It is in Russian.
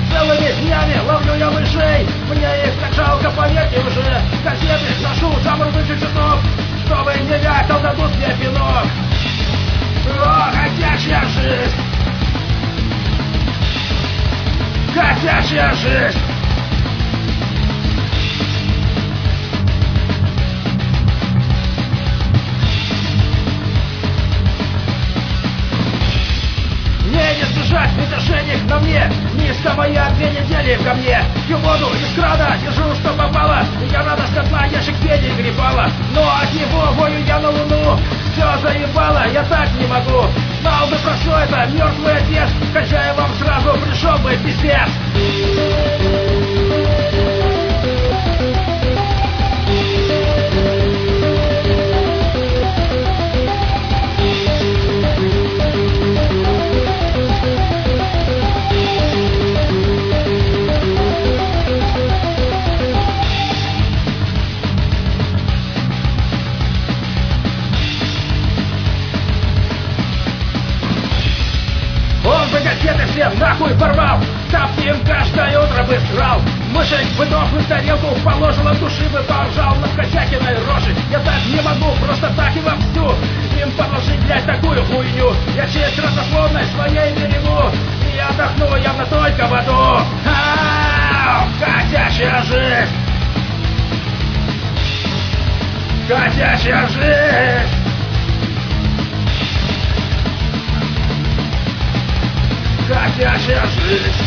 Целыми днями ловлю я мышей, мне их так жалко, поверьте уже. Газеты ношу, замру тысячу часов, чтобы не вякал, дадут мне пинок. О, хотящая жизнь! Хотящая жизнь! Не сбежать, ведь ошейник на мне. Низко моя 2 недели ко мне. Пью воду из крана, держу, что попало. Я надо с котла ящик пени гребала. Но от него вою я на луну. Все заебало, я так не могу. Знал бы про все это мертвый отец, хозяевам сразу пришел бы пиздец. Газеты все нахуй порвал, тапки им каждое утро бы срал. Мышек бы дохлую тарелку положил, от души бы поржал над косякиной рожей. Я так не могу, просто так и вовсю им положить, блядь, такую хуйню. Я честь родословной своей берегу, и отдохну явно только в аду. Хотящая жизнь! Хотящая жизнь! Хотящая жизнь!